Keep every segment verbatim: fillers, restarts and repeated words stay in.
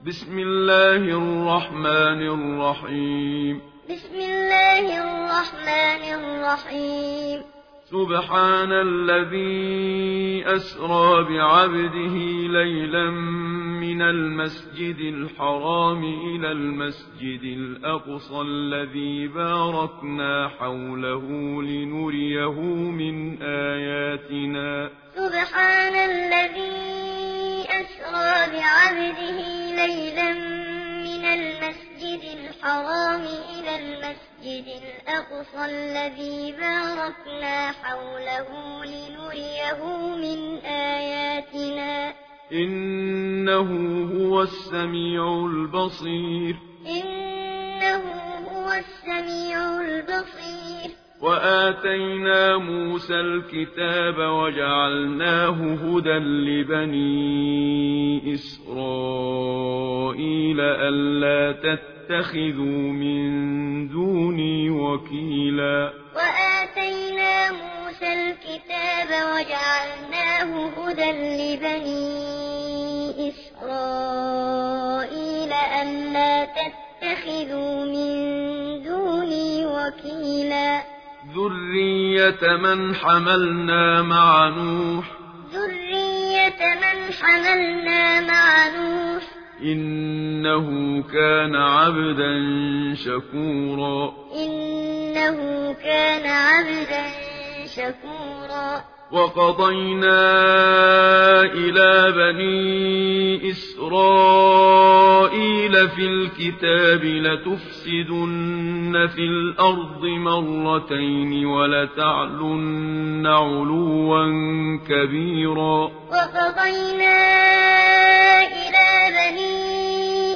بسم الله الرحمن الرحيم بسم الله الرحمن الرحيم سبحان الذي أسرى بعبده ليلا من المسجد الحرام إلى المسجد الأقصى الذي باركنا حوله لنريه من آياتنا سبحان الذي أسرى بعبده ليلا من المسجد الحرام إلى المسجد الأقصى الذي باركنا حوله لنريه من آياتنا إنه هو السميع البصير إنه هو السميع البصير وآتينا موسى الكتاب وجعلناه هدى لبني إسرائيل ألا تتخذوا من دوني وكيلا وآتينا موسى الكتاب وجعلناه هدى لبني إسرائيل ألا تتخذوا من دوني وكيلا ذرية من حملنا مع نوح ذرية من حملنا مع نوح إنه كان عبدا شكورا إنه كان عبدا شكورا وقضينا إلى بني إسرائيل في الكتاب لتفسدن في الأرض مرتين ولتعلن علوا كبيرا وقضينا إلى بني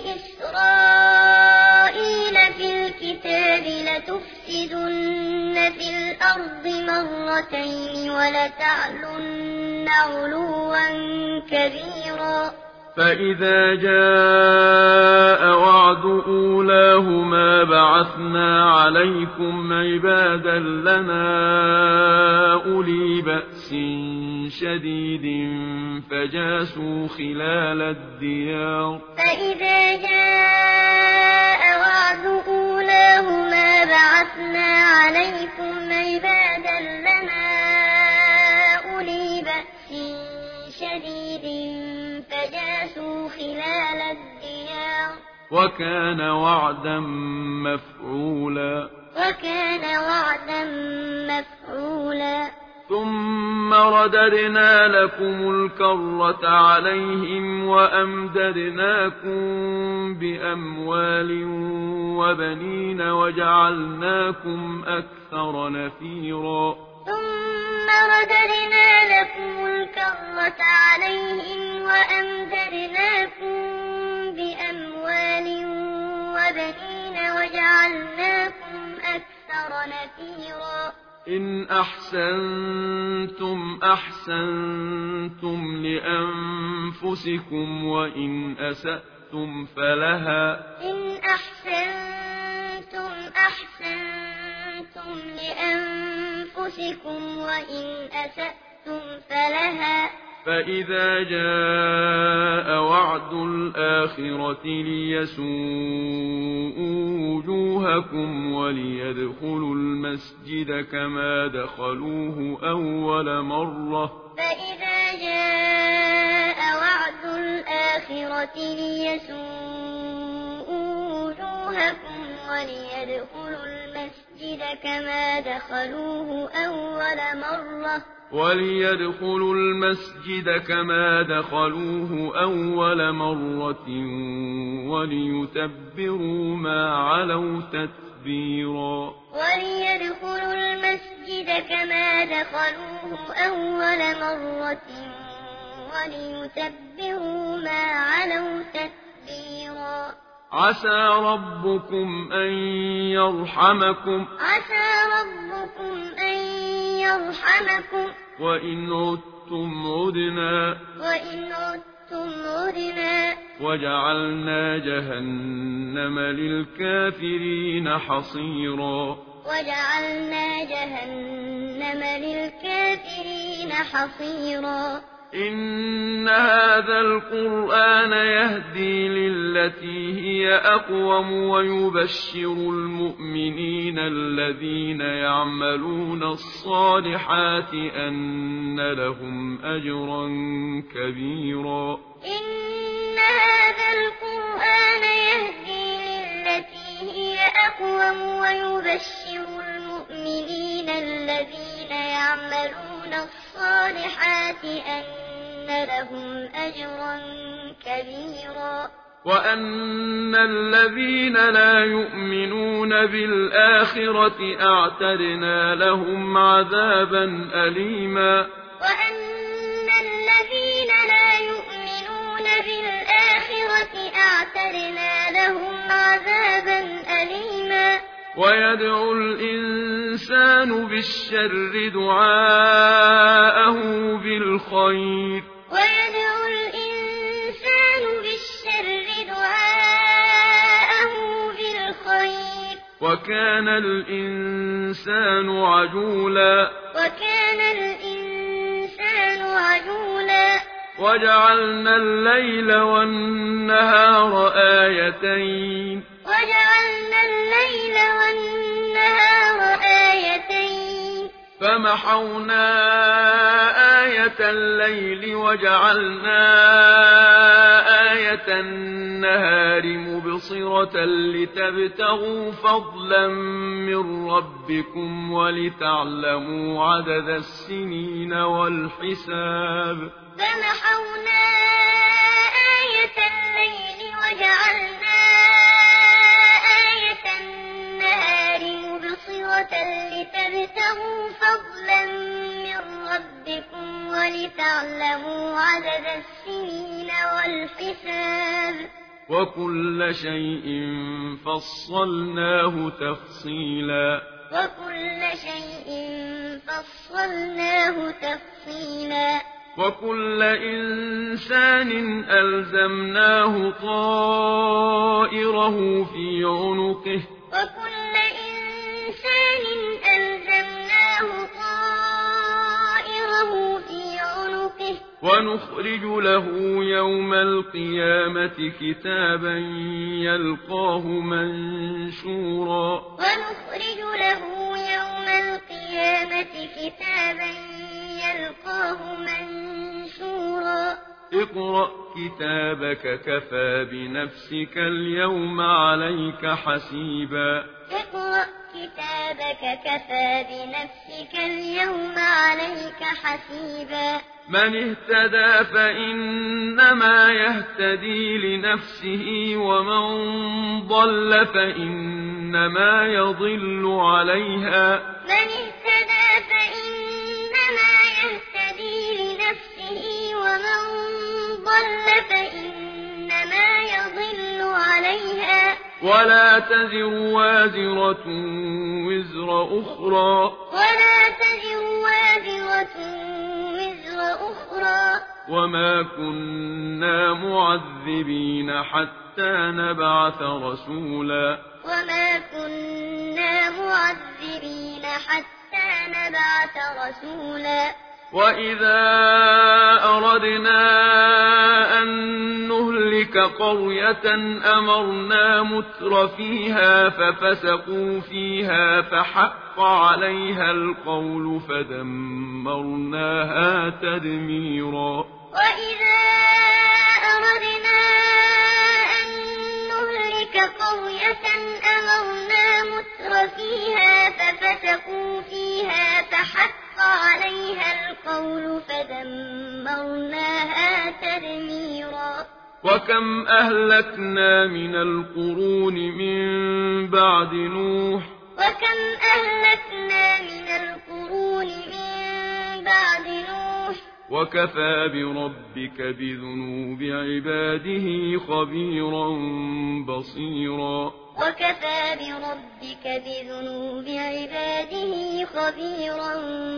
إسرائيل في الكتاب لتفسدن في الأرض مرتين ولتعلن علوا كبيرا فإذا جاء وعد أولاهما بعثنا عليكم عبادا لنا أولي بأس شديد فجاسوا خلال الديار فإذا جاء وعد أولاهما بعثنا عليكم عبادا لنا أولي بأس شديد فجاسوا خلال الديار وكان وعدا مفعولا وكان وعدا مفعولا ثم رددنا لكم الكرة عليهم وأمددناكم بأموال وبنين وجعلناكم أكثر نفيرا ثم رددنا لكم الكرة عليهم وأمددناكم بأموال وبنين وجعلناكم أكثر نفيرا إن أحسنتم أحسنتم لأنفسكم وإن أسأتم فلها إن أحسنتم أحسنتم لأنفسكم وإن أسأتم فلها فإذا جاء وعد الآخرة ليسوءوا وجوهكم وليدخلوا المسجد كما دخلوه أول مرة فإذا جاء وعد الآخرة ليسوءوا وجوهكم وليدخلوا المسجد كما دخلوه أول مرة وليدخلوا المسجد كما دخلوه أول مرة وليتبروا ما علوا تتبيرا وليدخلوا المسجد كما دخلوه أول مرة وليتبروا ما علوا تتبيرا عسى ربكم أن يرحمكم عسى ربكم أن يرحمكم وإن عدتم عدنا وإن عدتم عدنا وجعلنا جهنم للكافرين حصيرا وجعلنا جهنم للكافرين حصيرا إن هذا القرآن يهدي للتي هي أقوم ويبشر المؤمنين الذين يعملون الصالحات أن لهم أجرا كبيرا إن هذا القرآن يهدي للتي هي أقوم ويبشر المؤمنين الذين يعملون الصالحات أن لهم أجرا كبيرا وأن الذين لا يؤمنون بالآخرة أعتدنا لهم عذابا أليما وأن الذين لا يؤمنون بالآخرة أعتدنا لهم عذابا أليما ويدعو الإنسان بالشر دعاءه بالخير ويدعو الإنسان بالشر دعاءه بالخير وكان الإنسان عجولا وكان الإنسان عجولا وجعلنا الليل والنهار آيتين وجعلنا الليل والنهار آيتين فمحونا آية الليل وجعلنا آية النهار مبصرة لتبتغوا فضلا من ربكم ولتعلموا عدد السنين والحساب فمحونا آية الليل وجعلنا آية النهار مبصرة لتبتغوا فضلا من ربكم ولتعلموا عدد السنين والحساب وكل شيء فصلناه تفصيلا وكل شيء فصلناه تفصيلا وكل إنسان ألزمناه طائره في عنقه وكل إنسان ألزمناه طائره في عنقه ونخرج له يوم القيامة كتابا يلقاه منشورا ونخرج له يوم القيامة كتابا يلقاه منشورا اقرأ كتابك كفى بنفسك اليوم عليك حسيبا اقرأ كتابك كفى بنفسك اليوم عليك حسيبا من اهتدى فإنما يهتدي لنفسه ومن ضل فإنما يضل عليها من اهتدى فإنما يهتدي لنفسه ومن ضل فإنما يضل عليها ولا تزر وازرة وزر أخرى ولا تزر وازرة وزر أخرى وما كنا معذبين حتى نبعث رسولا وما كنا معذبين حتى نبعث رسولا وإذا أردنا أن نهلك قرية أمرنا متر فيها ففسقوا فيها فحق عليها القول فدمرناها تدميرا وإذا أردنا أن نهلك قرية أمرنا متر فيها ففسقوا فيها فحق عليها القول فدمرناها تدميرا وكم أهلكنا من القرون من بعد نوح وكم أهلكنا من القرون من بعد نوح وكفى بربك بذنوب عباده خبيرا بصيرا وكفى بربك بذنوب عباده خبيرا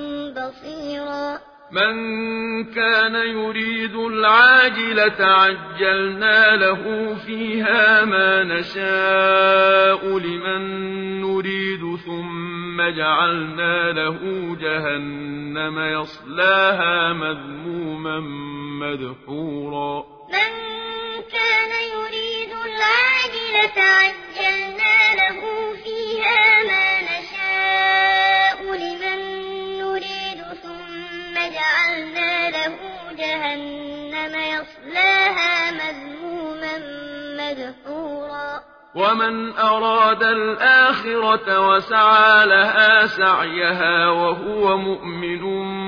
بصيرا من كان يريد العاجلة عجلنا له فيها ما نشاء لمن نريد ثم ثم جعلنا له جهنم يصلاها مذموما مدحورا من كان يريد العاجلة عجلنا له فيها ما نشاء لمن نريد ثم جعلنا له جهنم يصلاها مذموما مدحورا ومن أراد الآخرة وسعى لها سعيها وهو مؤمن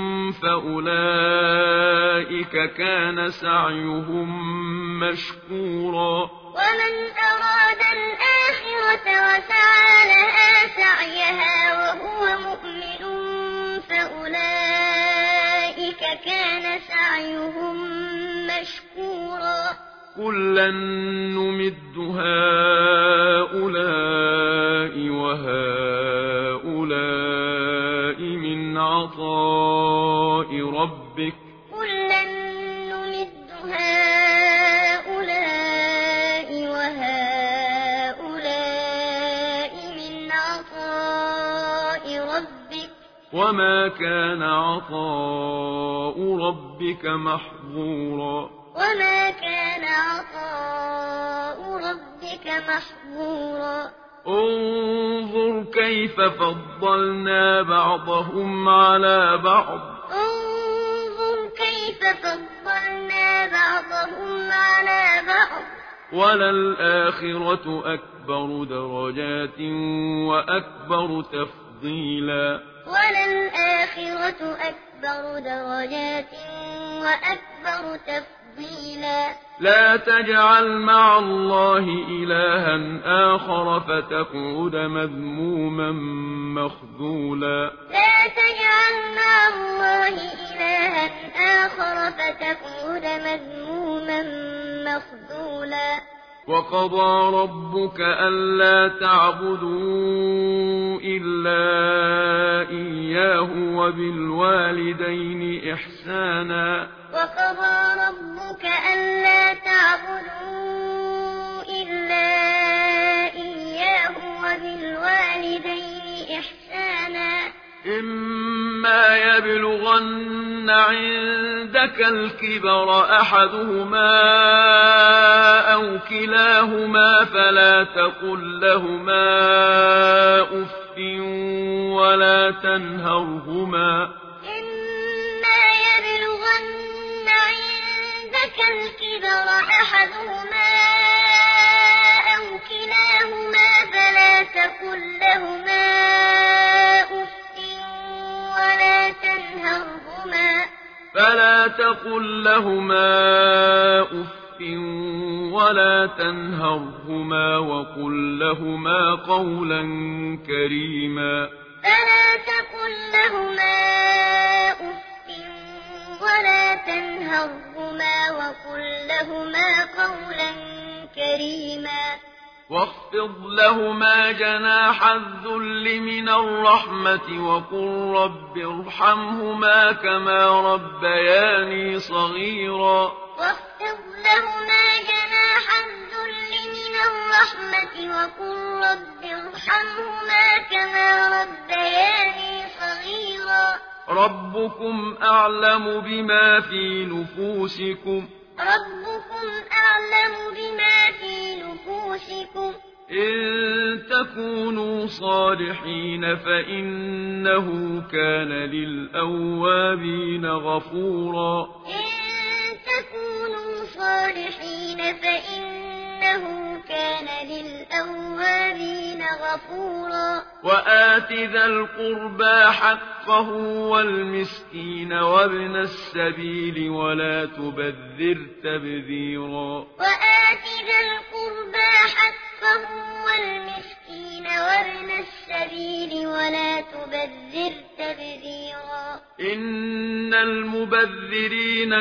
فأولئك كان سعيهم مشكورا ومن أراد الآخرة وسعى لها سعيها وهو مؤمن فأولئك كان سعيهم مشكورا كلا نمد هؤلاء وهؤلاء من عطاء ربك كلا نمد هؤلاء وهؤلاء من عطاء ربك وما كان عطاء ربك محظورا وما كان عطاء ربك محظورا انظر كيف فضلنا بعضهم على بعض انظر كيف فضلنا بعضهم على بعض وللآخرة أكبر درجات وأكبر تفضيلا وللآخرة أكبر درجات وأكبر تفضيلا لا تجعل مع الله إلها آخر فتقعد مذموما مخذولا لا تجعل مع الله إلها آخر فتقعد مذموما مخذولا وقضى ربك ألا تعبدوا إلا إياه وبالوالدين إحسانا وقضى ربك ألا تعبدوا إلا إياه وبالوالدين إحسانا إما يبلغن عندك الكبر أحدهما أو كلاهما فلا تقل لهما أف ولا تنهرهما إما يبلغن عندك الكبر أحدهما أو كلاهما فلا تقل لهما أف ولا تنهرهما فلا تقل لهما أف ولا تنهرهما وقل لهما قولا كريما فلا تقل لهما أف ولا تنهرهما وقل لهما قولا كريما واخفض لهما جناح الذل من الرحمة وقل رب ارحمهما كما ربياني صغيرا واخفض لهما جناح الذل من الرحمة وقل رب ارحمهما كما ربياني صغيرا ربكم أعلم بما في نفوسكم ربكم أعلم بما في نفوسكم إن تكونوا صالحين فإنه كان للأوابين غفورا إن تكونوا صالحين فإنه كان للأوابين غفورا وآت ذا القربى حقه والمسكين وابن السبيل ولا تبذر تبذيرا وآت ذا القربى حقه والمسكين وابن السبيل ولا تبذر تبذيرا إن المبذرين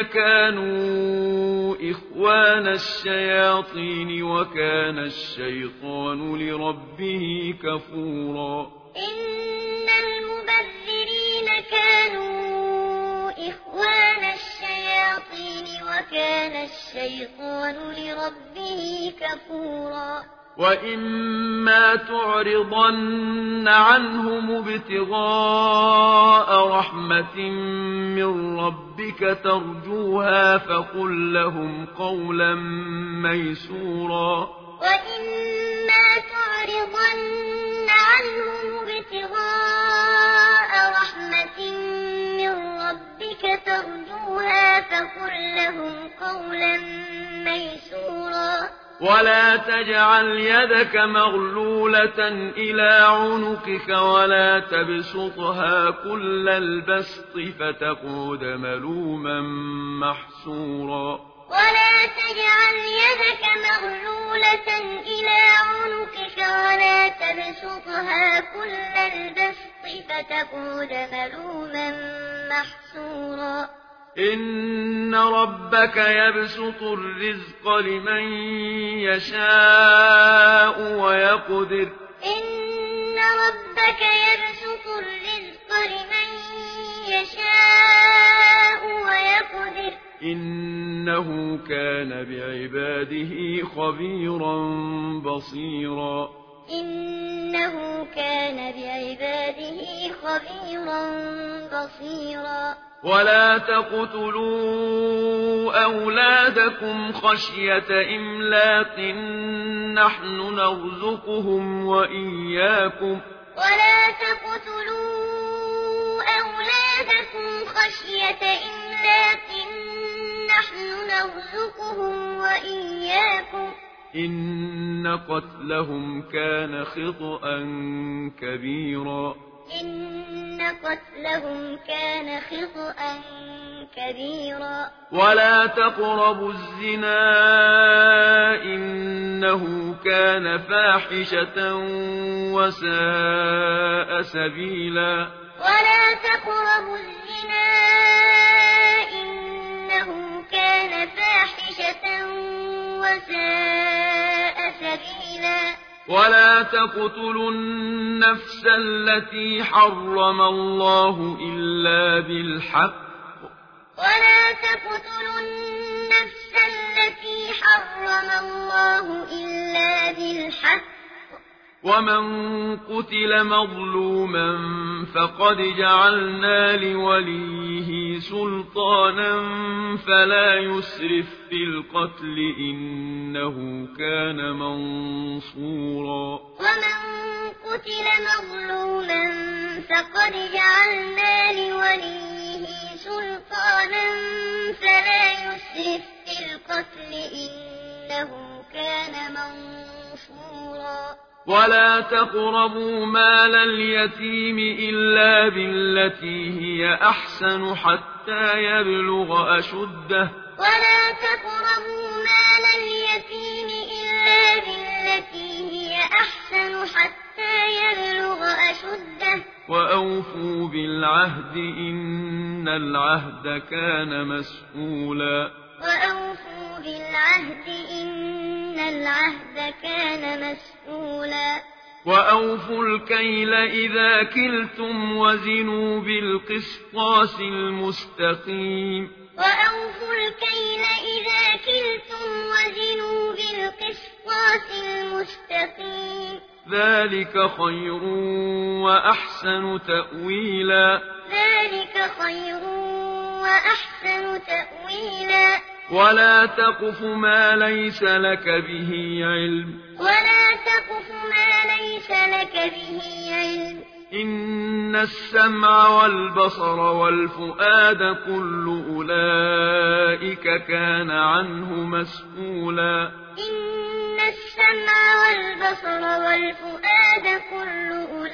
كانوا إخوان الشياطين وكان الشيطان لربه كفورا إن المبذرين كانوا إخوان الشياطين وكان الشيطان لربه كفورا وإما تعرضن عنهم ابتغاء رحمة من ربك ترجوها فقل لهم قولا ميسورا وإما تعرضن عنهم ابتغاء رحمة من ربك ترجوها فقل لهم قولا ميسورا ولا تجعل يدك مغلولة إلى عنقك ولا تبسطها كل البسط فتقعد ملوما محسورا ولا تجعل يدك مغلولة إلى عنقك ولا تبسطها كل البسط فتقعد ملوما محسورا إن ربك يبسط الرزق لمن يشاء ويقدر إن ربك يبسط الرزق لمن يشاء ويقدر إنه كان بعباده خبيرا بصيرا إنه كان بعباده خبيرا بصيرا ولا تقتلوا أولادكم خشية إملاق نحن نرزقهم وإياكم ولا تقتلوا أولادكم خشية إملاق نحن نرزقهم وإياكم إن قتلهم كان خطأ كبيرا إن قتلهم كان خطأ كبيرا ولا تقربوا الزنا إنه كان فاحشة وساء سبيلا ولا تقربوا الزنا إنه كان فاحشة وساء سبيلا ولا تقتلوا النفس التي حرم الله إلا بالحق ولا تقتلوا النفس التي حرم الله إلا بالحق ومن قتل مظلوما فقد جعلنا لوليه سلطانا فلا يسرف في القتل إنه كان منصورا ومن قتل مظلوما فقد جعلنا لوليه سلطانا فلا يسرف في القتل إنه كان منصورا ولا تقربوا مال اليتيم إلا بالتي هي أحسن حتى يبلغ أشده ولا تقربوا مال اليتيم إلا بالتي هي أحسن حتى يبلغ أشده وأوفوا بالعهد إن العهد كان مسؤولا وأوفوا بالعهد إن العهد كان مسؤولا وأوفوا الكيل إذا كلتم وزنوا بالقسطاس المستقيم وأوفوا الكيل إذا كلتم وزنوا بالقسطاس المستقيم ذلك خير وأحسن تأويلا ذلك خير وأحسن تأويلا ولا تقف ما ليس لك به علم ولا تقف ما ليس لك به علم إن السمع والبصر والفؤاد كل أولئك كان عنه مسؤولا إن السمع والبصر والفؤاد كل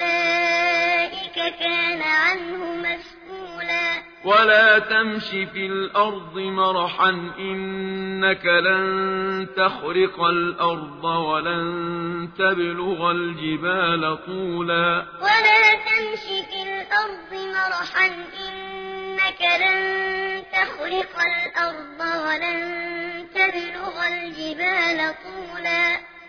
أولئك كان عنه مسؤولا ولا تمش في الأرض مرحا إنك لن تخرق الأرض ولن تبلغ الجبال طولا ولا تمش في الأرض مرحا إنك لن تخرق الأرض ولن تبلغ الجبال طولا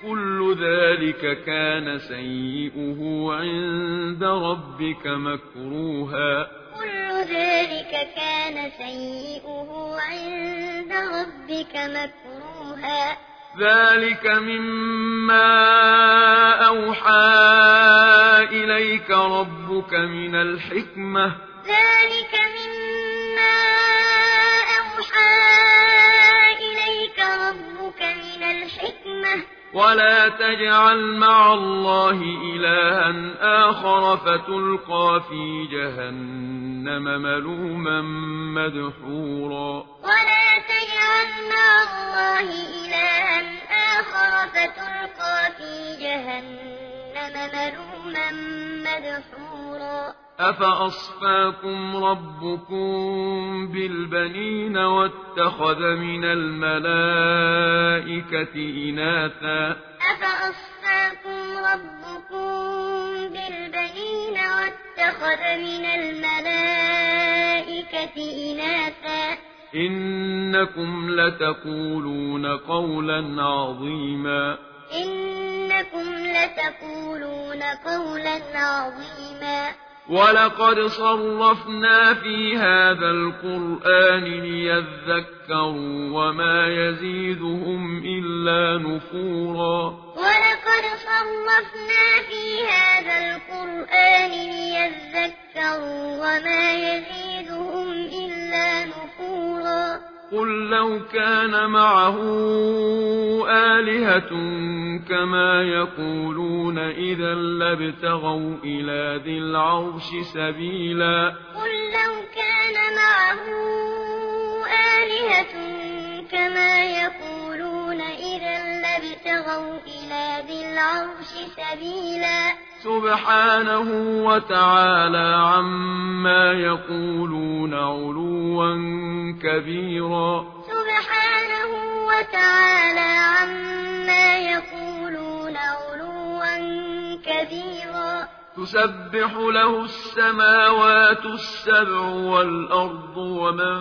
كل ذلك كان سيئه عند ربك مكروها كل ذلك كان سيئه عند ربك مكروها ذلك مما أوحى إليك ربك من الحكمة ذلك مما أوحى إليك ربك من الحكمة ولا تجعل مع الله إلها آخر فتلقى في جهنم ملوما مدحورا ولا تجعل مع الله إلها آخر فتلقى في جهنم ملوما مدحورا أفأصفاكم ربكم بالبنين واتخذ من الملائكة إناثا أفأصفاكم ربكم بالبنين واتخذ من الملائكة إناثا إنكم لتقولون قولا عظيما إنكم لتقولون قولا عظيما ولقد صرفنا في هذا القرآن ليذكروا وما يزيدهم إلا نفورا ولقد صرفنا في هذا القرآن ليذكروا وما يزيدهم إلا نفورا قل لو كان معه آلهة كما يقولون إذا لابتغوا إلى ذي العرش سبيلا قل لو كان معه آلهة كما يقولون إذا لابتغوا إلى ذي العرش سبيلا سبحانه وتعالى عما يقولون علوا كبيرا سبحانه وتعالى عما يقولون علوا كبيرا تسبح له السماوات السبع والأرض ومن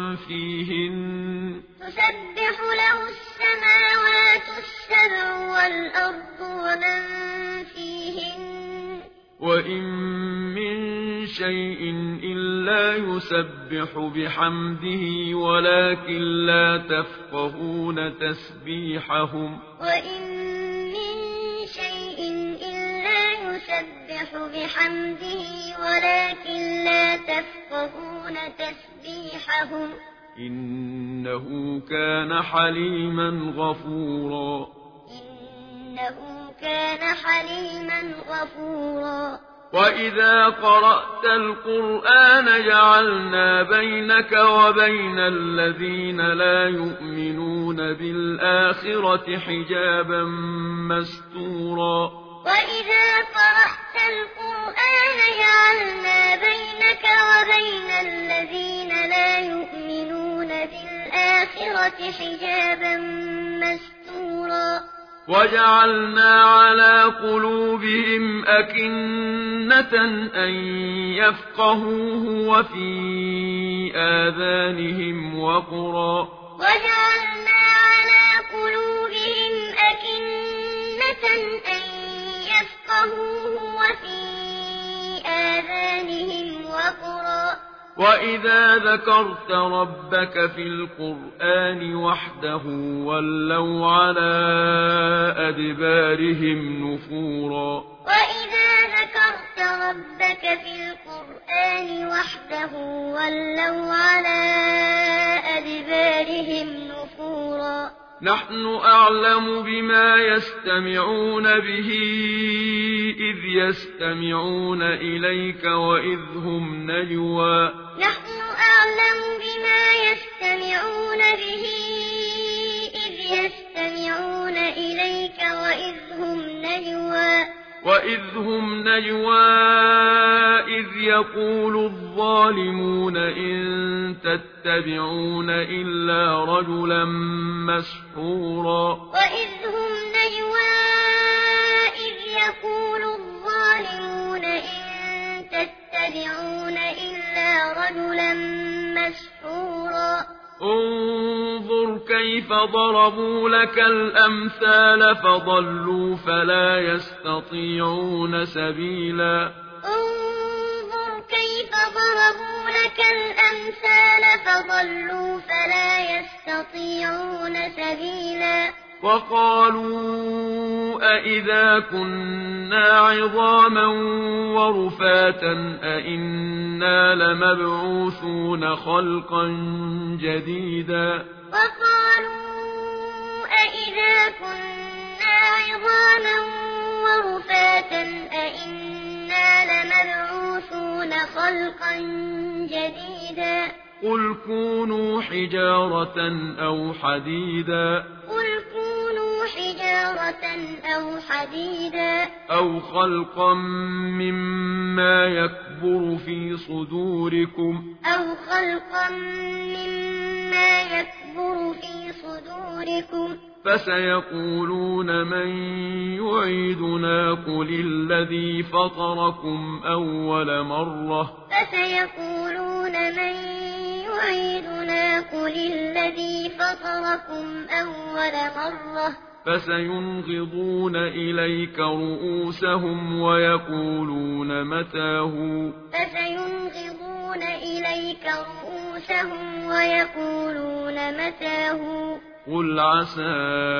فيهن تسبح له السماوات السبع والأرض ومن فيهن وإن من شيء إلا يسبح بحمده ولكن لا تفقهون تسبيحهم وإن من شيء إلا يسبح بحمده ولكن لا تفقهون تسبيحهم إنه كان حليما غفورا إنه كان حليما غفورا وإذا قرأت القرآن جعلنا بينك وبين الذين لا يؤمنون بالآخرة حجابا مستورا وإذا قرأت القرآن جعلنا بينك وبين الذين لا يؤمنون بالآخرة حجابا مستورا وجعلنا على قلوبهم أكنة أن يفقهوه وفي آذانهم وقرا وجعلنا على قلوبهم أكنة أن يفقهوه وفي آذانهم وقرا وإذا ذكرت ربك في القرآن وحده ولوا على أدبارهم نفورا وإذا ذكرت ربك في القرآن وحده ولوا على أدبارهم نفورا نحن أعلم بما يستمعون به إذ يستمعون إليك وإذ هم نجوى نحن أعلم بما يستمعون به إذ يستمعون إليك وإذ هم نجوى وإذ هم نجوى إذ يقول الظالمون إن تتبعون إلا رجلا مسحورا وإذ هم نجوى إذ يقول الظالمون إن تتبعون إلا رجلا مسحورا انظر كيف كيف ضربوا لك الأمثال فضلوا فلا يستطيعون سبيلا انظر كيف ضربوا لك الأمثال فضلوا فلا يستطيعون سبيلا وقالوا أئذا كنا عظاما ورفاتا أئنا لمبعوثون خلقا جديدا وقالوا أئذا كنا عظاما ورفاتا أئنا لمبعوثون خلقا جديدا قل كونوا حجارة أو حديدا قل كونوا حجارة أو حديدا أو خلقا مما يكبر في صدوركم أو خلقا مما يكبر في صدوركم فسيقولون من يعيدنا قل الذي فطركم أول مرة فسيقولون من يعيدنا قل الذي فطركم أول مرة فسينغضون إليك رؤوسهم ويقولون متاه فسينغضون إليك رؤوسهم ويقولون متاه قل عسى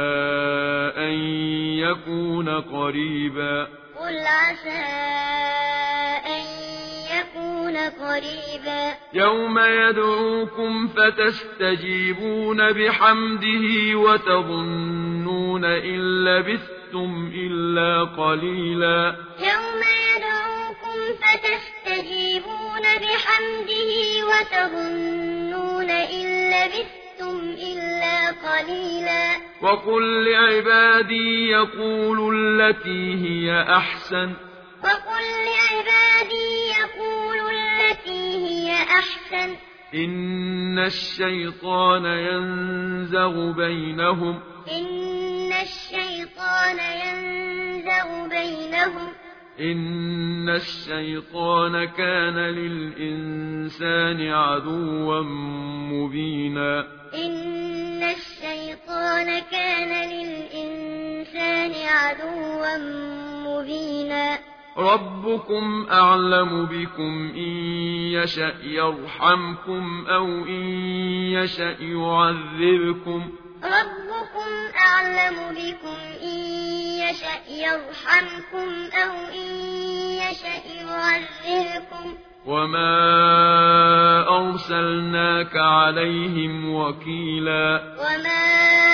أن يكون قريبا قل عسى أن يكون قريبا يوم يدعوكم فتستجيبون بحمده وتظنون إن لبثتم إلا قليلا يوم يدعوكم فتستجيبون بحمده وتظنون إن لبثتم إلا قليلا وقل لعبادي يقولوا التي هي أحسن وقل لعبادي يقولوا التي هي أحسن إن الشيطان ينزغ بينهم إن الشيطان ينزغ بينهم إن الشيطان كان للإنسان عدوا مبينا إن الشيطان كان للإنسان عدوا مبينا ربكم أعلم بكم إن يشأ يرحمكم أو إن يشأ يعذبكم ربكم أعلم بكم إن يشأ يرحمكم أو إن يشأ يعذبكم وما أرسلناك عليهم وكيلا وما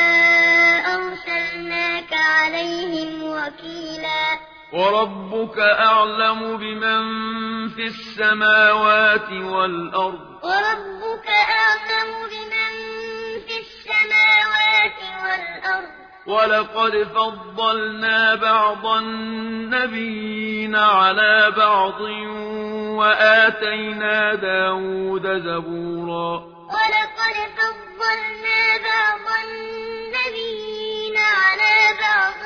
أرسلناك عليهم وكيلا وربك أعلم بمن في السماوات والأرض وربك أعلم بمن في السماوات والأرض ولقد فضلنا بعض النبيين على بعض وآتينا داود زبورا ولقد فضلنا بعض النبيين على بعض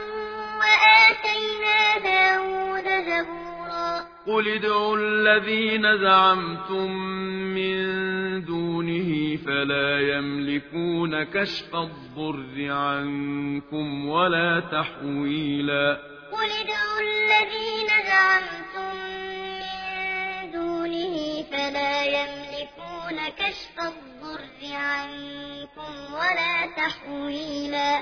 وآتينا داود زبورا قل ادعوا الذين زعمتم من دونه فلا يملكون كشف الضر عنكم ولا تحويلا قل ادعوا الذين زعمتم من دونه فلا يملكون كشف الضر عنكم ولا تحويلا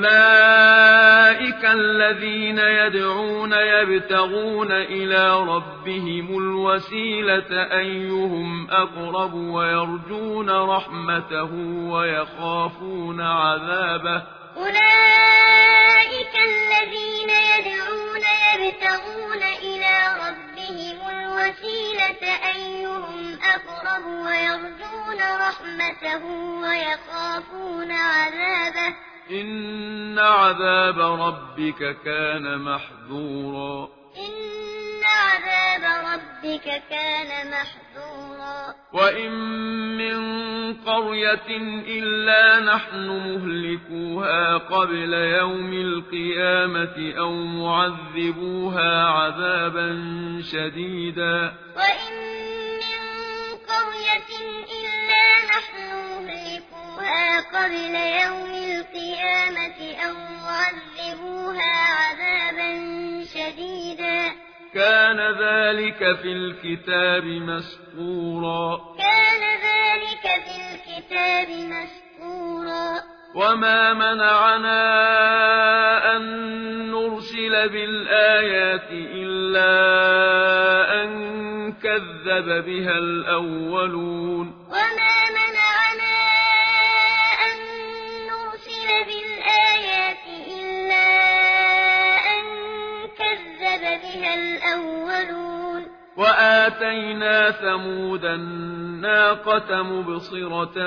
أولئك الذين يدعون يبتغون إلى ربهم الوسيلة أيهم أقرب ويرجون رحمته ويخافون عذابه أولئك الذين يدعون يبتغون إلى ربهم الوسيلة أيهم أقرب ويرجون رحمته ويخافون عذابه إن عذاب ربك كان محذورا إن عذاب ربك كان محذورا وإن من قرية إلا نحن مهلكوها قبل يوم القيامة أو معذبوها عذابا شديدا وإن من قرية إلا نحن مهلكوها يعذبوها قبل يوم القيامة أو يعذبوها عذابا شديدا كان ذلك في الكتاب مسطورا كان ذلك في الكتاب مسطورا وما منعنا أن نرسل بالآيات إلا أن كذب بها الأولون وما منعنا أن نرسل بالآيات إلا أن كذب بها الأولون وآتينا ثمود الناقة مبصرة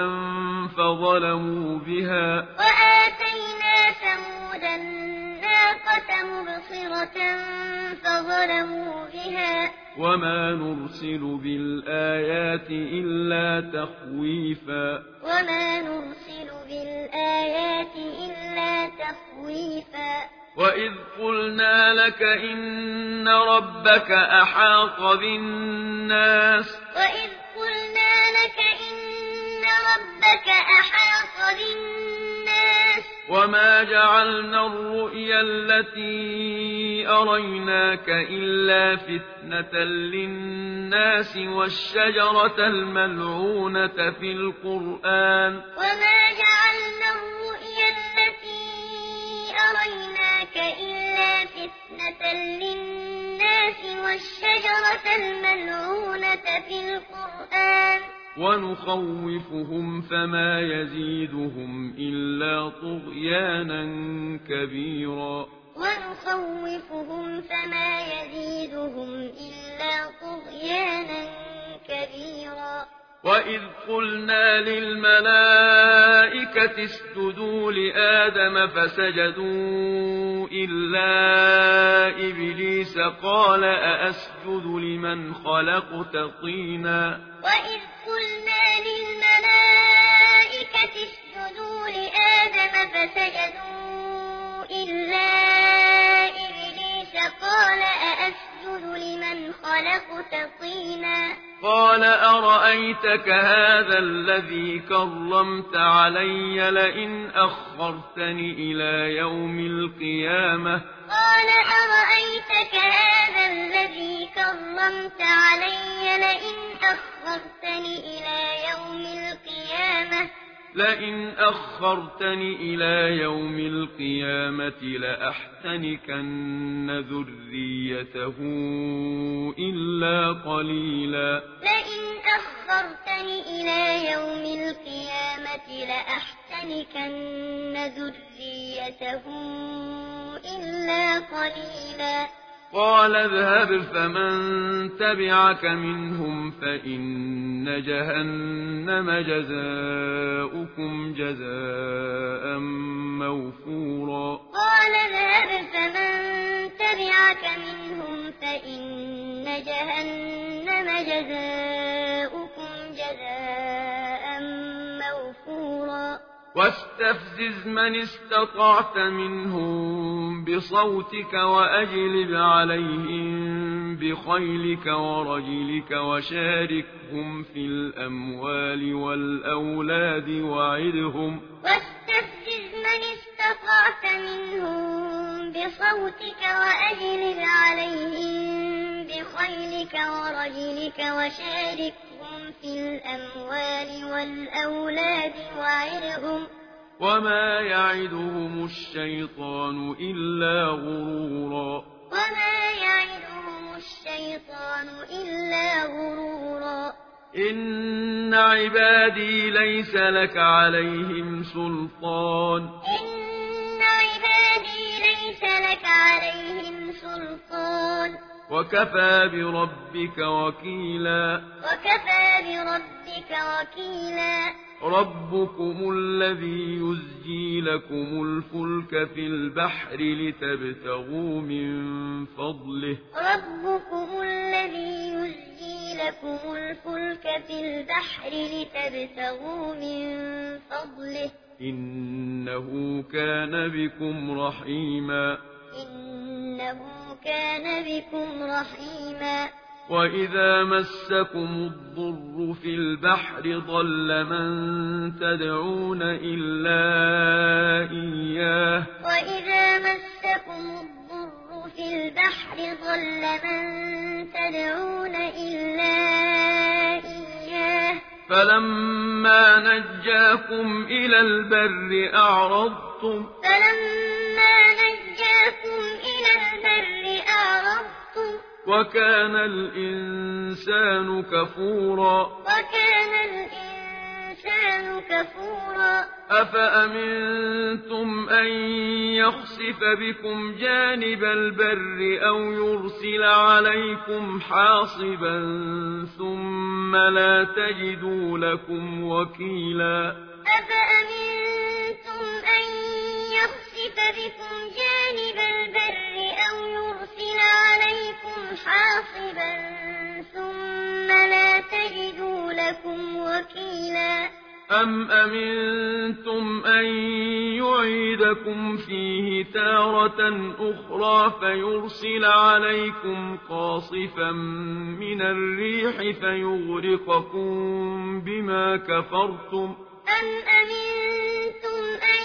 فظلموا بها وآتينا ثمود الناقة مبصرة فظلموا بها وما نرسل بالآيات إلا تخويفا وما نرسل بالآيات إلا تخويفا وإذ قلنا لك إن ربك أحاط بالناس وإذ قلنا لك إن ربك أحاط بالناس وما جعلنا الرؤيا التي أريناك إلا فتنة للناس والشجرة الملعونة في القرآن وما جعلنا الرؤيا التي أريناك إلا فتنة للناس والشجرة الملعونة في القرآن ونخوفهم فما يزيدهم إلا طغيانا كبيرا ونخوفهم فما يزيدهم إلا طغيانا كبيرا وإذ قلنا للملائكة اسجدوا لآدم فسجدوا إلا إبليس قال أأسجد لمن خلقت طينا وإذ قلنا للملائكة اسجدوا لآدم فسجدوا إلا إبليس قال أأسجد لمن خلقت طينا قال أرأيتك هذا الذي كرمت علي لئن أخرتني إلى يوم القيامة قال أرأيتك هذا الذي كرمت علي لئن أخرتني إلى يوم القيامة لئن أخرتني إلى يوم القيامة لأحتنكن ذريته إلا قليلا لئن أخرتني إلى يوم القيامة لأحتنكن ذريته إلا قليلا قال اذهب فمن تبعك منهم فإن جهنم جزاؤكم جزاء موفورا قال اذهب فمن تبعك منهم فإن جهنم جزاؤكم جزاء موفورا واستفزز من استطعت منهم بصوتك وأجلب عليهم بخيلك ورجلك وشاركهم في الأموال والأولاد وعدهم واستفزز من استطعت منهم بصوتك وأجلب عليهم بخيلك ورجلك وشاركهم في الأموال والأولاد وعدهم وما يعدهم الشيطان إلا غرورا وما يعدهم الشيطان إلا غرورا إن عبادي ليس لك عليهم سلطان إن عبادي ليس لك عليهم سلطان وكفى بربك وكيلا وكفى بربك وكيلا ربكم الذي يزجي لكم الفلك في البحر لتبتغوا من فضله ربكم الذي يزجي لكم الفلك في البحر لتبتغوا من فضله إنه كان بكم رحيما إنه كان بكم رحيما وإذا مسكم الضر في البحر ضل من تدعون إلا إياه وإذا مسكم الضر في البحر ضل من تدعون إلا إياه فلما نجاكم إلى البر أعرضتم فلما نجاكم إلى البر أعرضتم وكان الإنسان كفورا وكان الإنسان كفورا أفأمنتم أن يخسف بكم جانب البر أو يرسل عليكم حاصبا ثم لا تجدوا لكم وكيلا أفأمنتم أن يخسف بكم جانب البر أو يرسل عليكم حاصبا ثم لا تجدوا لكم وكيلا أم أمنتم أن يعيدكم فيه تارة أخرى فيرسل عليكم قاصفا من الريح فيغرقكم بما كفرتم أم أمنتم أن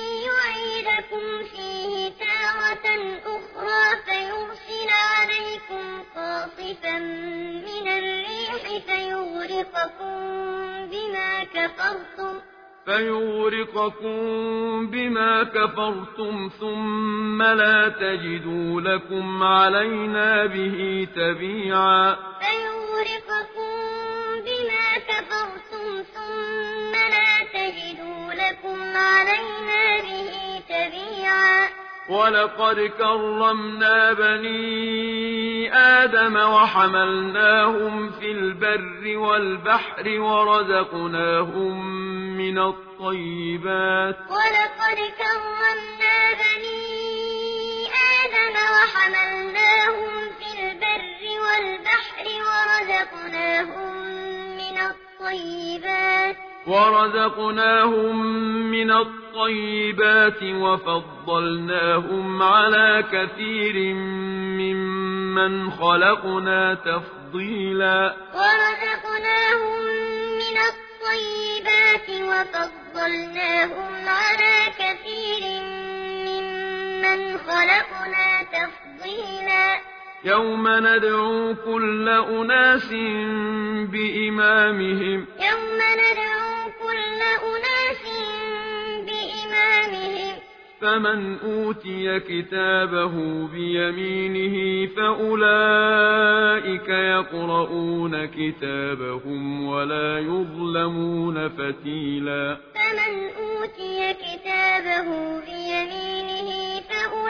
يعيدكم فيه تارة أخرى فيرسل عليكم قاصفا من الريح فيغرقكم بما كفرتم فيغرقكم بما كفرتم ثم لا تجدوا لكم علينا به تبيعا فيغرقكم بما كفرتم ثم لا تجدوا لكم علينا به تبيعا ولقد كرمنا بني آدم وحملناهم في البر والبحر ورزقناهم من الطيبات ولقد كرمنا بني آدم وحملناهم في البر والبحر ورزقناهم من الطيبات ورزقناهم من الطيبات وفضلناهم على كثير ممن خلقنا تفضيلا ورزقناهم من الطيبات وفضلناهم على كثير ممن خلقنا تفضيلا يوم ندعو كل أناس بإمامهم يوم ندعو كل أناس بإمامهم فمن أوتي كتابه بيمينه فأولئك يقرؤون كتابهم ولا يظلمون فتيلا فمن أوتي كتابه بيمينه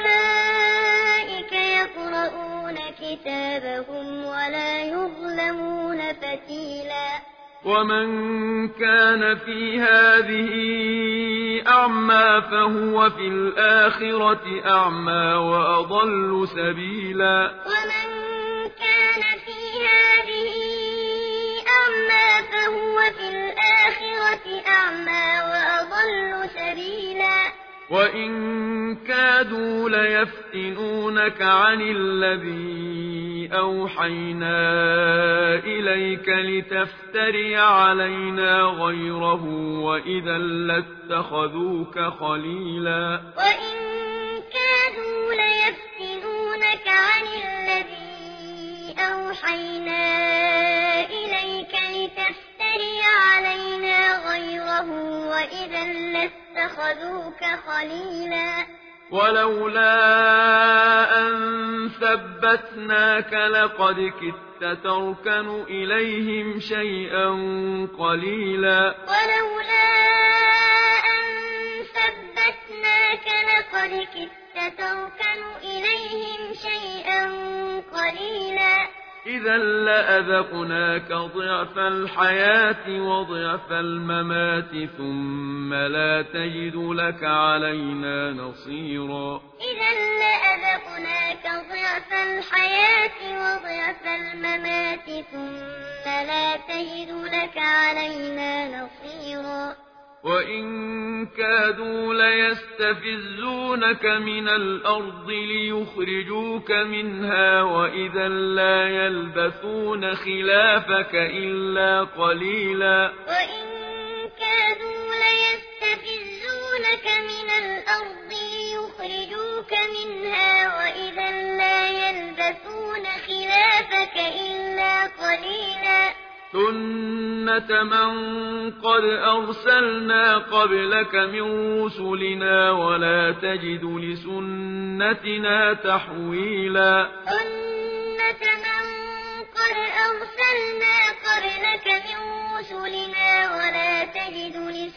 فأولئك يقرؤون كتابهم ولا يظلمون فتيلا ومن كان في هذه أعمى فهو في الآخرة أعمى وأضل سبيلا ومن كان في هذه أعمى فهو في الآخرة أعمى وأضل سبيلا وإن كادوا ليفتنونك عن الذي أوحينا إليك لتفتري علينا غيره وإذا لاتخذوك خليلا وإن كادوا ليفتنونك عن الذي أوحينا إليك لتفتري علينا غيره وإذا لاتخذوك خليلا ولولا أن ثبتناك لقد كدت تركن إليهم شيئا قليلا ولولا أن ثبتناك لقد كدت تركن إليهم شيئا قليلا إذا لأذقناك ضعف الحياة وضعف الممات ثم لا تجد لك علينا نصيرا إذا لأذقناك ضعف الحياة وضعف الممات ثم لا تجد لك علينا نصيرا وإن كادوا ليستفزونك من الأرض ليخرجوك منها وإذا لا يلبثون خلافك إلا قليلا وإن كادوا ليستفزونك من الأرض ليخرجوك منها وإذا لا يلبثون خلافك إلا قليلا سنة من قد أرسلنا قبلك من رسلنا ولا تجد لسنتنا تحويلا سنة من قد أرسلنا قبلك من رسلنا ولا تجد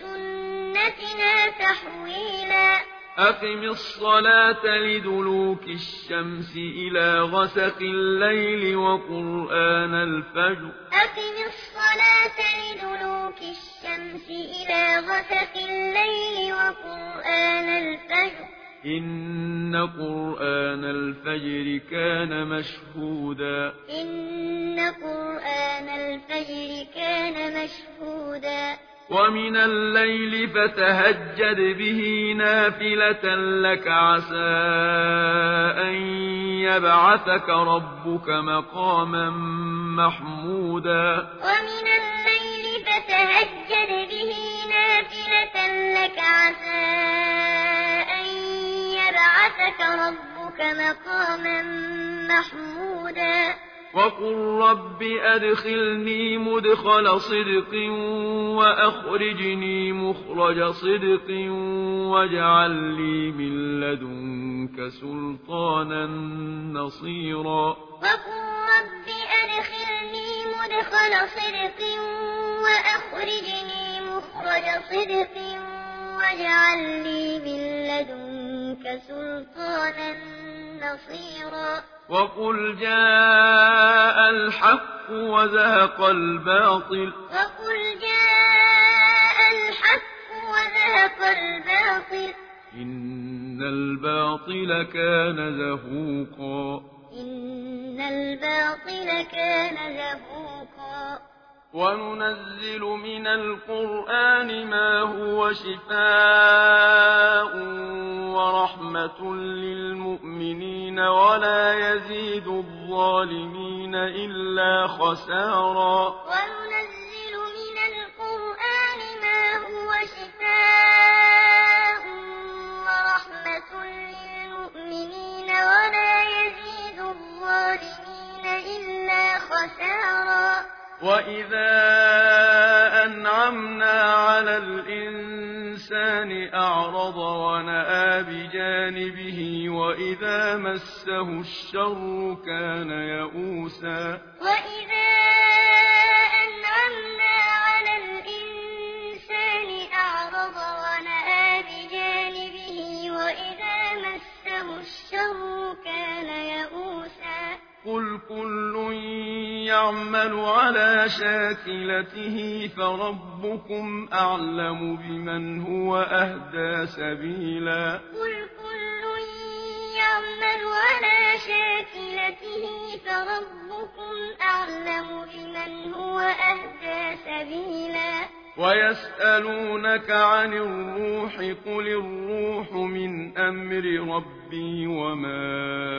لسنتنا تحويلا أقم الصلاة لدلوك الشمس إلى غسق الليل وقرآن الفجر أقم الصلاة لدلوك الشمس إلى غسق الليل وقرآن الفجر إن قرآن الفجر كان مشهودا إن قرآن الفجر كان مشهودا ومن الليل فتهجد به نافلة لك عسى أن يبعثك ربك مقاما محمودا ومن الليل فتهجد به نافلة لك عسى أن يبعثك ربك مقاما محمودا وقل رب أدخلني مدخل صدق وأخرجني مخرج صدق واجعل لي من لدنك سلطانا نصيرا وقل رب أدخلني مدخل صدق وأخرجني مخرج صدق واجعل لي من لدنك سلطانا نصيرا وقل جاء الحق وزهق الباطل وقل جاء الحق وزهق الباطل إن الباطل كان زهوقا إن الباطل كان زهوقا وننزل من القرآن ما هو شفاء ورحمة للمؤمنين ولا يزيد الظالمين إلا خسارا وننزل من القرآن ما هو شفاء ورحمة للمؤمنين ولا يزيد الظالمين إلا خسارا وإذا أنعمنا على الإنسان أعرض ونأى بجانبه وإذا مسه الشر كان يئوسا وإذا أنعمنا على الإنسان أعرض ونأى بجانبه وإذا مسه الشر كان يئوسا قل كل يعمل على شاكلته فربكم أعلم بمن هو أهدى سبيلا قل كل يعمل على شاكلته فربكم أعلم بمن هو أهدى سبيلا ويسألونك عن الروح قل الروح من أمر ربي وما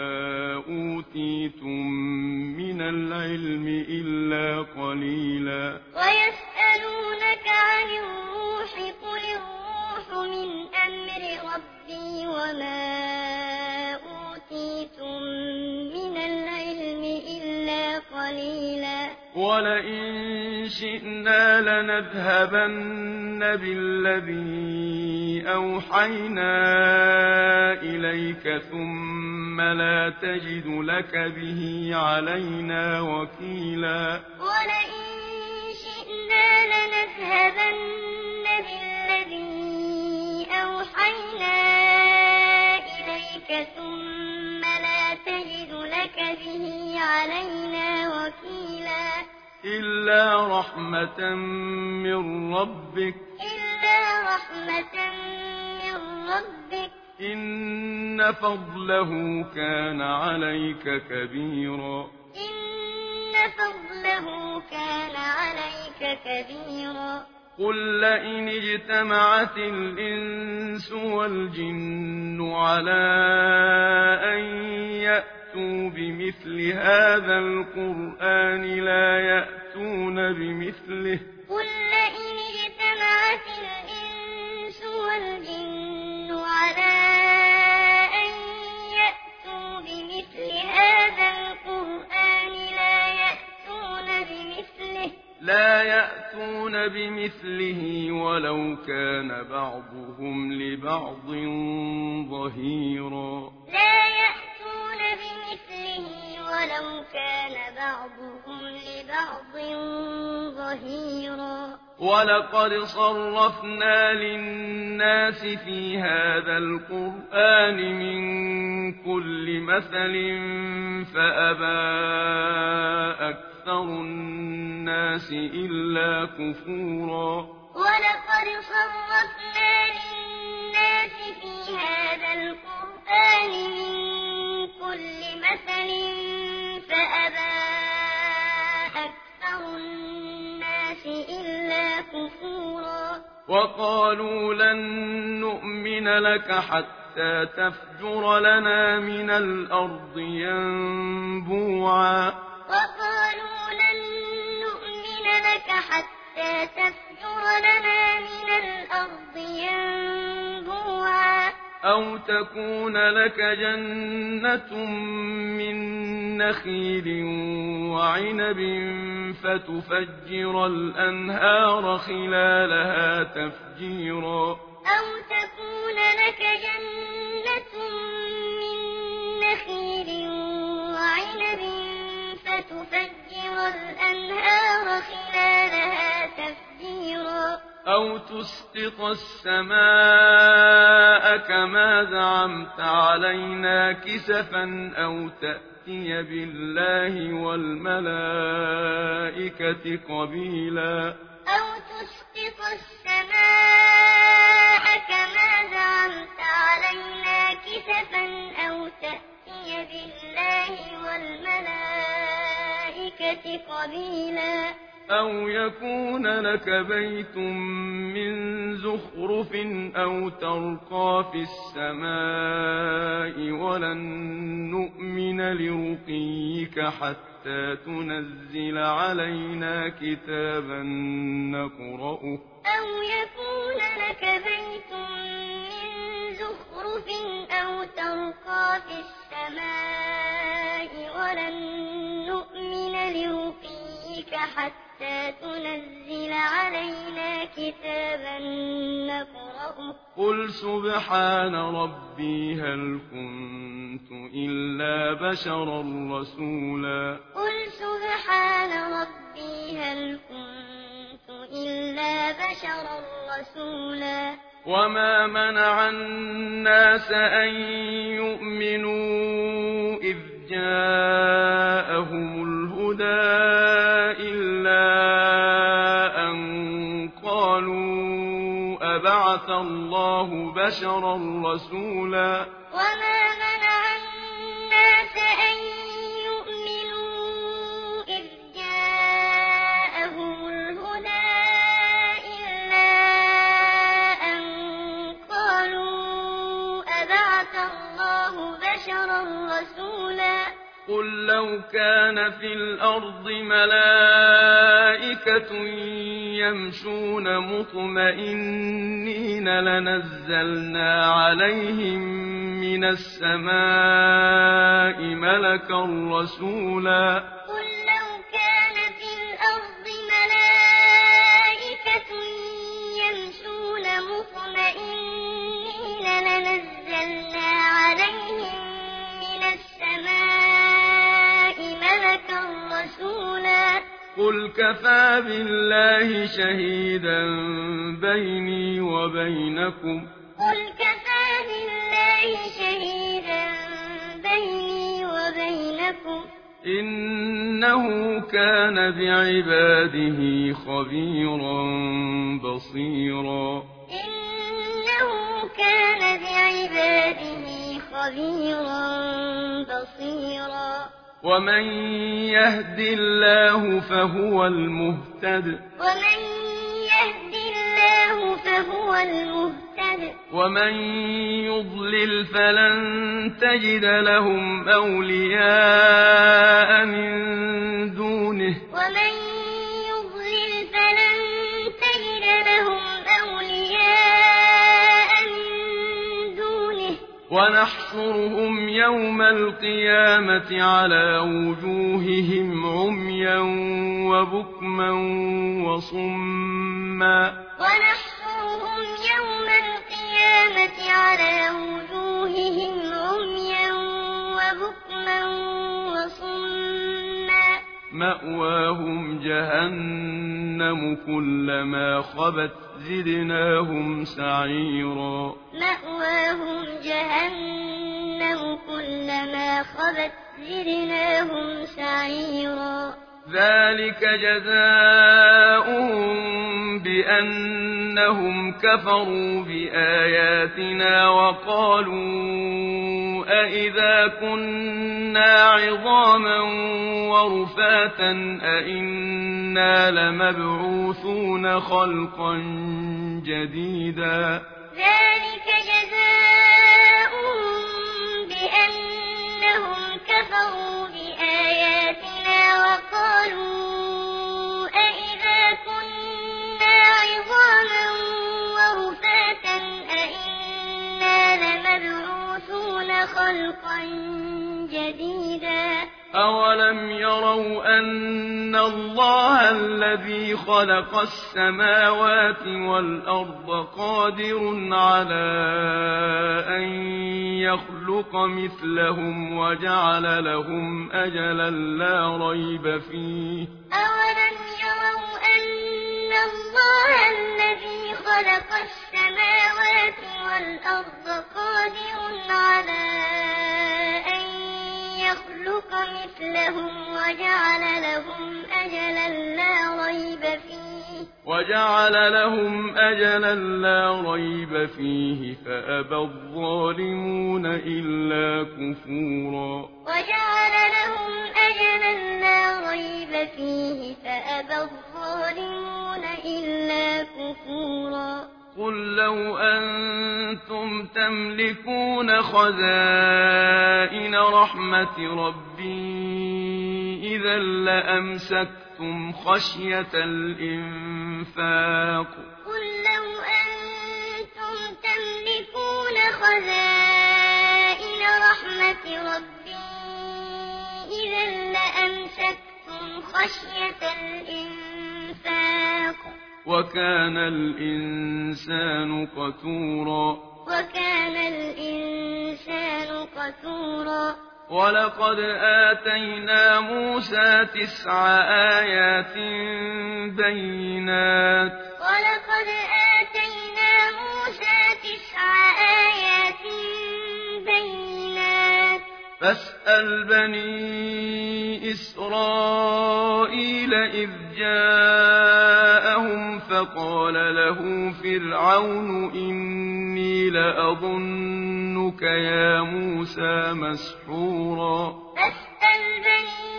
أوتيتم من العلم إلا قليلا ويسألونك عن الروح قل الروح من أمر ربي وما أوتيتم من العلم إلا قليلا ولئن شئنا لنذهبن بالذي أوحينا إليك ثم لا تجد لك به علينا وكيلا ولئن شئنا لنذهبن بالذي أوحينا إليك ثم لا تجد لك به علينا وكيلا إلا رحمة من ربك إلا رحمة من ربك إن فضله كان عليك كبيرا إن فضله كان عليك كبيرا قل لئن اجتمعت الإنس والجن على أن يأتوا بمثل هذا القرآن لا يأتون بمثله قل لئن اجتمعت الإنس والجن على أن يأتوا بمثل هذا القرآن لا يأتون بمثله لا يأتون بمثله ولو كان بعضهم لبعض ظهيرا لا يأتون بمثله ولو كان بعضهم لبعض ظهيرا ولقد صرفنا للناس في هذا القرآن من كل مثل فأبى أكثر الناس إلا كفورا ولقد صرفنا للناس في هذا القرآن من كل مثل فأبى أكثر الناس إلا كفورا وقالوا لن نؤمن لك حتى تفجر لنا من الأرض ينبوعا وقالوا لن نؤمن لك حتى تفجر لنا من الأرض ينبوعا أو تكون لك جنة من نخيل وعنب فتفجر الأنهار خلالها تفجيرا أو تكون لك جنة من نخيل وعنب فتفجر الأنهار خلالها تفجيرا أو تسقط السماء كما زعمت علينا كسفا أو تأتي بالله والملائكة قبيلا أو تسقط السماء كما زعمت علينا كسفا أو تأتي بالله والملائكة قبيلا أو يكون لك بيت من زخرف أو ترقى في السماء ولن نؤمن لرقيك حتى تنزل علينا كتابا نقرأه أو يكون لك بيت من زخرف أو ترقى في السماء ولن نؤمن لرقيك حتى تنزل علينا كتابا نقرأه قل سبحان ربي هل كنت إلا بشرا رسولا قل سبحان ربي هل كنت إلا بشرا رسولا وما منع الناس أن يؤمنوا إذ جاءهم الهدى إلا أن قالوا أبعث الله بشرا رسولا وما منع الناس أن يؤمنوا إذ جاءهم الهدى إلا أن قالوا أبعث الله بشرا رسولا قل لو كان في الأرض ملائكة يمشون مطمئنين لنزلنا عليهم من السماء ملكا رسولا قل لو كان في الأرض ملائكة يمشون مطمئنين لنزلنا عليهم من السماء ملكا رسولا قل كفى بالله شهيدا بيني وبينكم قل كفى بالله شهيدا بيني وبينكم إنه كان بعباده خبيرا بصيرا إنه كان بعباده خبيرا بصيرا ومن يهد الله فهو المهتد ومن يهد هو المهتد ومن يضلل فلن تجد لهم أولياء من دونه ومن يضلل فلن تجد لهم أولياء من دونه ونحشرهم يوم القيامة على وجوههم عميا وبكما وصما ونحشرهم يوم القيامة على وجوههم عميا وبكما وصما مأواهم جهنم كلما خبت زدناهم سعيرا مأواهم جهنم كلما خبت زدناهم سعيرا ذلك جزاؤهم بأنهم كفروا بآياتنا وقالوا أئذا كنا عظاما ورفاتا أئنا لمبعوثون خلقا جديدا ذلك جزاؤهم بأنهم كفروا بآياتنا وقالوا أئذا كنا عظاما ورفاتا أئنا لمبعوثون خلقا جديدا أولم يروا أن الله الذي خلق السماوات والأرض قادر على أن يخلق مثلهم وجعل لهم أجلا لا ريب فيه أولم يروا أن الله الذي خلق السماوات والأرض قادر على أن يخلق مثلهم وجعل لهم أجلا لا ريب فيه وجعل لهم أجلا لا ريب فيه فأبى الظالمون إلا كفورا وجعل لهم أجلا لا ريب فيه فأبى الظالمون إلا كفورا قل لو أنتم تملكون خزائن رحمة ربي إذا لأمسكتم خشية الإنفاق قل لو أنتم تملكون خزائن رحمة ربي إذا لأمسكتم خشية الإنفاق وكان الإنسان قتورا وكان الإنسان قتورا ولقد آتينا موسى تسع آيات بينات ولقد آتينا موسى تسع آيات بينات فاسأل بني إسرائيل إذ جاءهم فقال له فرعون إني لأظنك يا موسى مسحورا فاسأل بني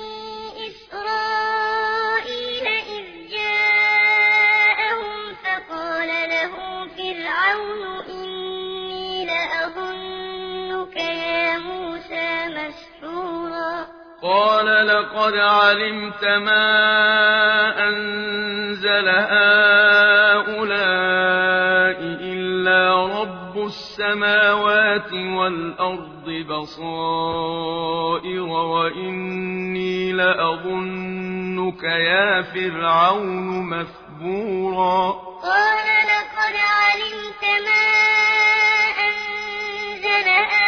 إسرائيل إذ جاءهم فقال له فرعون إني لأظنك يا موسى مسحورا قال لقد علمت ما أنزل هؤلاء إلا رب السماوات والأرض بصائر وإني لأظنك يا فرعون مثبورا قال لقد علمت ما أنزل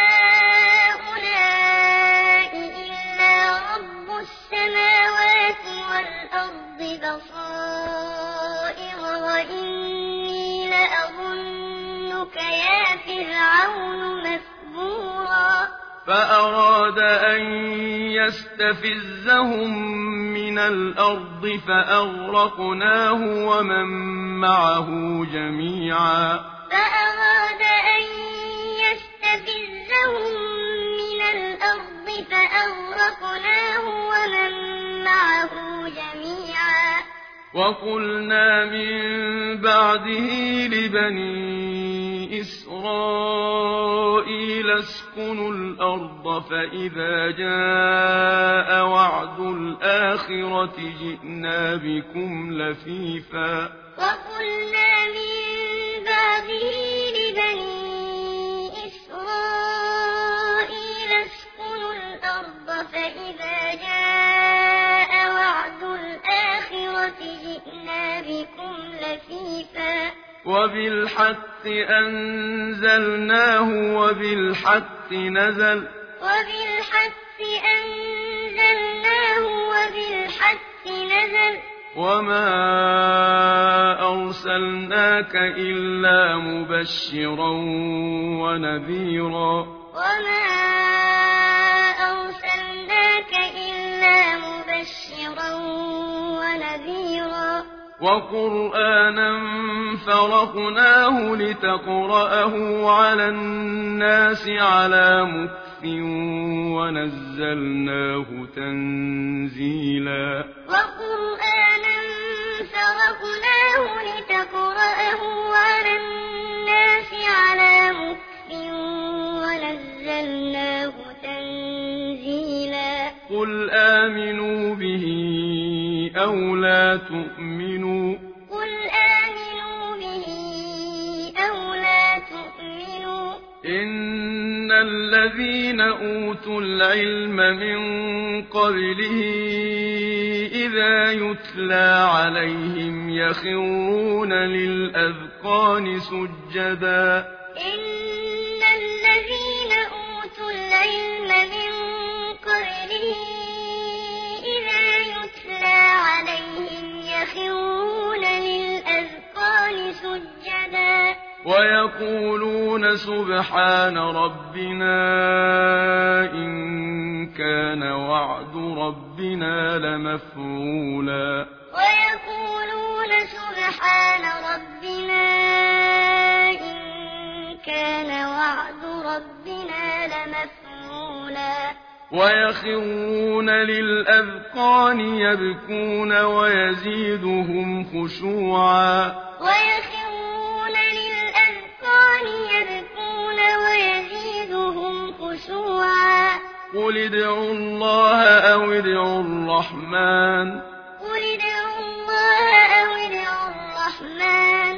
هؤلاء إلا رب السماوات والأرض بصائر وإني لأظنك يا فرعون مثبورا فأراد أن يستفزهم من الأرض فأغرقناه ومن معه جميعا فأراد أن يستفزهم من الأرض فأغرقناه ومن معه جميعا وقلنا من بعده لبني إسرائيل اسكنوا الأرض فإذا جاء وعد الآخرة جئنا بكم لفيفا وقلنا من بعده لبني إسرائيل اسكنوا الأرض فإذا جاء وعد الآخرة جئنا بكم لفيفا وبالحق أنزلناه وبالحق نزل وبالحق أنزلناه وبالحق نزل وما أرسلناك إلا مبشرا ونذيرا وما أرسلناك إلا مبشرا ونذيرا وقرآنا فرقناه لتقرأه على الناس على مكث ونزلناه تنزيلا وقرآنا فرقناه لتقرأه على الناس على مكث ونزلناه تنزيلا قل آمنوا به أو لا تؤمنوا قل آمنوا به أو لا تؤمنوا إن الذين أوتوا العلم من قبله إذا يتلى عليهم يخرون للأذقان سجدا إن الذين أوتوا العلم من قبله إذا يتلى عليهم يخرون للأذقان سجدا ويقولون سبحان ربنا إن كان وعد ربنا لمفعولا ويقولون سبحان ربنا إن كان وعد ربنا لمفعولا ويخرون للأذقان يبكون ويزيدهم خشوعا ويخرون للأذقان يبكون ويزيدهم خشوعا قل ادعوا الله أو ادعوا الرحمن قل ادعوا الله أو ادعوا الرحمن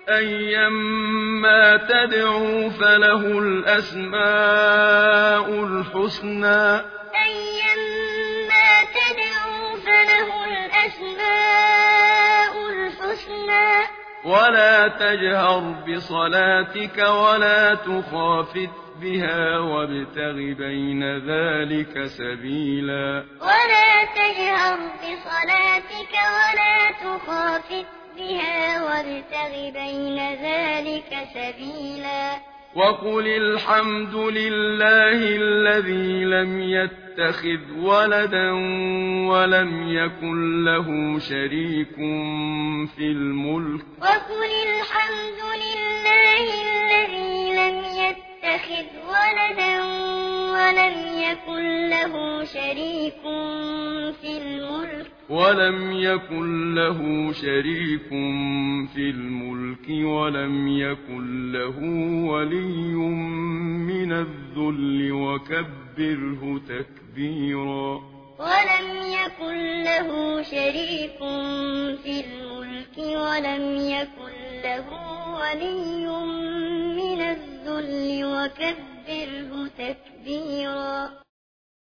أيما تدعوا فله الأسماء الحسنى أيما تدعوا فله الأسماء الحسنى ولا تجهر بصلاتك ولا تخافت بها وابتغ بين ذلك سبيلا ولا تجهر بصلاتك ولا تخافت بها وابتغ بين ذلك سبيلا وقل الحمد لله الذي لم يتخذ ولدا ولم يكن له شريك في الملك وقل الحمد لله الذي لم يتخذ ولدا ولم يكن له شريك في الملك ولم يكن له شريك في الملك ولم يكن له ولي من الذل وكبره تكبيرا ولم يكن له شريك في الملك ولم يكن له ولي من الذل وكبره تكبيرا